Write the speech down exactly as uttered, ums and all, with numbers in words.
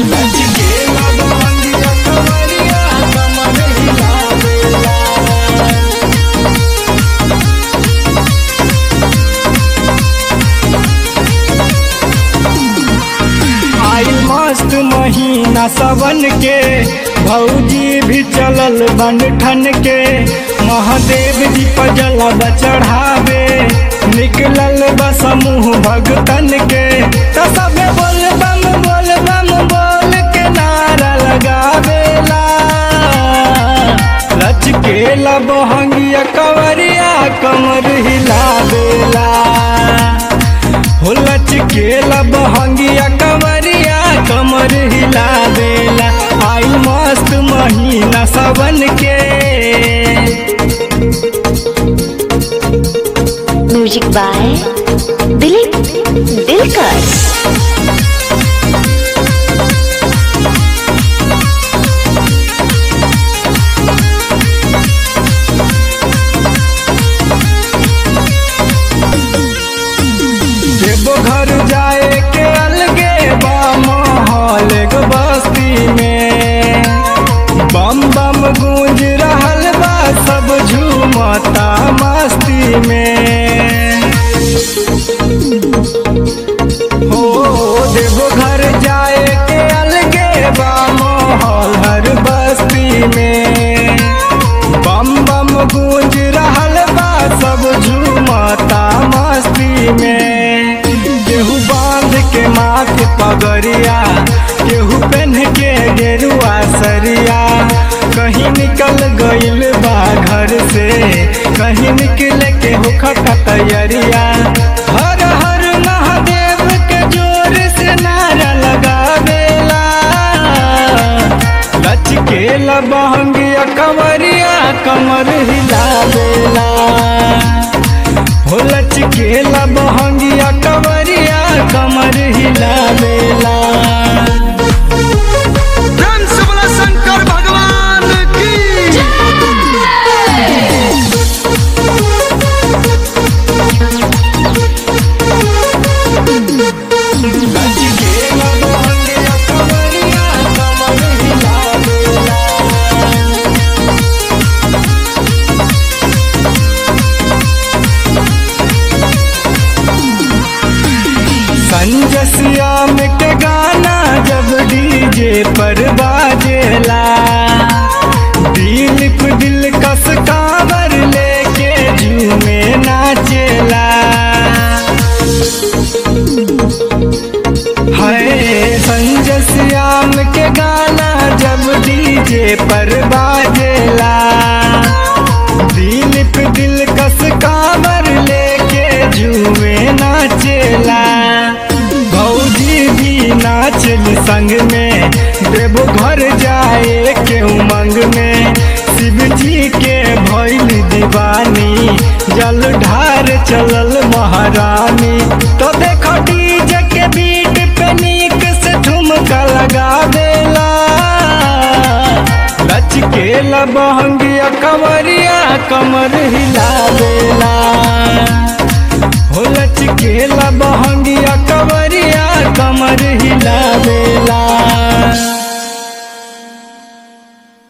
लचकेला बहंगिया कवरिया कमर हिलावेला। आइल मस्त महीना सावन के भौजी भी चलल बन ठन के महादेव जी पर जलवा चढ़ावे निकलल बा समूह भगतन के त सबे बोल बम बोल बम बोल के नारा लगावेला। लचकेला बहंगिया कवरिया कमर हिलावेला हो लचकेला बहंगिया कवरिया कमर हिलावेला। आई मस्त महीना सावन के। Music by Dilip Dilkar. घर जाए के अलगे बा माहौल एगो बस्ती में बम बम गूंज रहल बा सब झूमता मस्ती में। हो देवो घर जाए के अलगे बा माहौल हर बस्ती में बम बम गूंज रहल बा सब झूमता मस्ती में। केहू बांध के माथे पगड़िया केहू पहन के गेरुआ सरिया कहीं निकल गइल बा घर से कहीं निकले के होखता तैयारिया। हर हर महादेव के जोर से नारा लगावेला। लचकेला बहंगिया कवरिया कमर हिलावेला हो लचकेला बहंगिया कवरिया कमर हिलावेला। शंकर भगवान की लचकेला बहंगिया कवरिया कमर हिलावेला। संजय श्याम के गाना जब डीजे पर बाजेला दिलीप दिल कस कांवर लेके झूमे नाचेला। हाय संजय श्याम के गाना जब डीजे पर बाजेला दिलीप दिल कस कांवर लेके झूमे नाचेला। भौजी भी नाचल संग में देवो घर जाए के उमंग में शिव जी के भइल दीवानी जल ढार चलल महारानी। तो देखो डीजे के बीट पे नीक से ठुमका लगावेला। लचकेला बहंगिया कवरिया कमर हिलावेला हो लचकेला बहंगिया कवरिया कमर हिलावेला।